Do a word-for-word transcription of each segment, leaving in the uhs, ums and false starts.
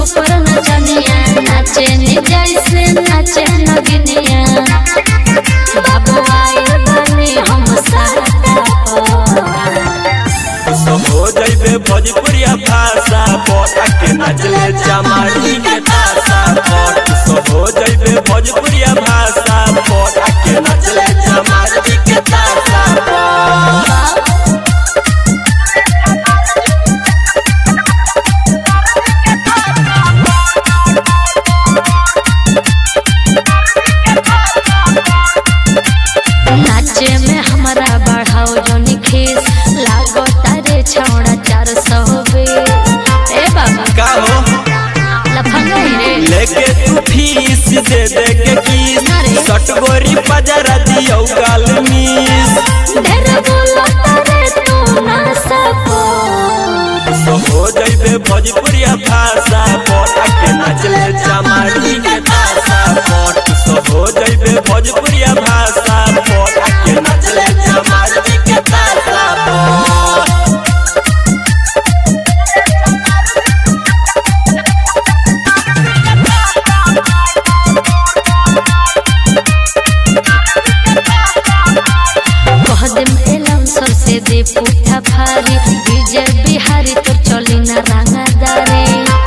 Super नचनिया नाचे नी जैसे नाचे नगिनिया बाबू आए बने हम सारा तो हो जइबे भोजपुरिया भाषा पोता के नचले चमारी के तासा पर तो हो जइबे भोजपुरिया भाषा पोता के नचले चमारी के तासा पर नाचे में हमारा बढ़ाओ जोनी खीस लागो तारे छौड़ा चार सौ बे ए बाबा का हो लफंगा रे लेके तू फीस दे दे के किस सटगोरी पजरा दियो गाल मीस ढेर बोलो तारे तू ना सको तो हो जइबे भोजपुरिया भाषा पोता के नचले चमारी के तासा पर तो हो जइबे भोजपुरिया भाषा पोता के नचले चमारी के तासा पर से दे पुठा भारी विजय बिहारी तो चली ना रंगदारे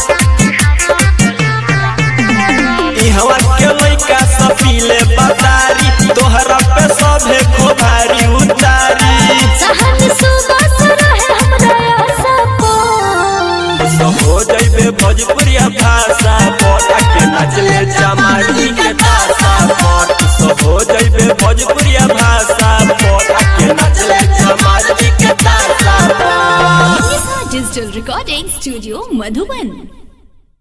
इहवा के लइका सफीले बतारी तोहरा पे सभे खोभारी उतारी सहन सुबह से रहे हमरा सको तो हो जइबे भोजपुरिया भाषा पोता के नचले चमारी के तासा पर तो हो जइबे भोजपुरिया भाषा पोता के नचले चमारी के तासा पर Digital Recording Studio Madhuban।